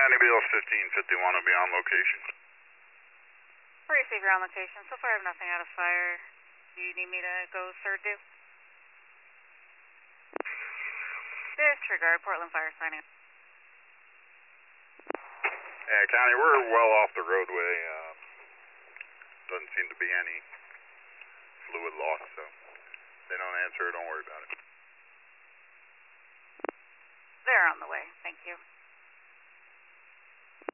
County BLS 1551 will be on location. Receive your on location. So far I have nothing out of fire. Do you need me to go third due? Disregard, Portland Fire signing. Yeah, County, we're well off the roadway. Doesn't seem to be any fluid loss, so if they don't answer, don't worry about it. They're on the way. Thank you.